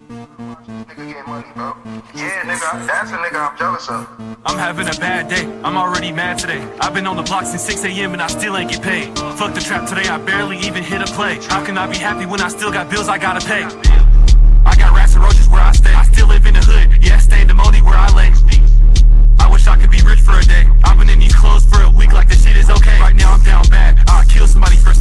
Nigga getting money, bro. Yeah, nigga, that's a nigga I'm jealous of. I'm having a bad day, I'm already mad today. I've been on the block since 6 a.m. and I still ain't get paid. Fuck the trap today, I barely even hit a play. How can I be happy when I still got bills I gotta pay? I got rats and roaches where I stay. I still live in the hood, yeah, stay in the Modi where I lay. I wish I could be rich for a day. I've been in these clothes for a week like this shit is okay. Right now I'm down bad, I'll kill somebody first.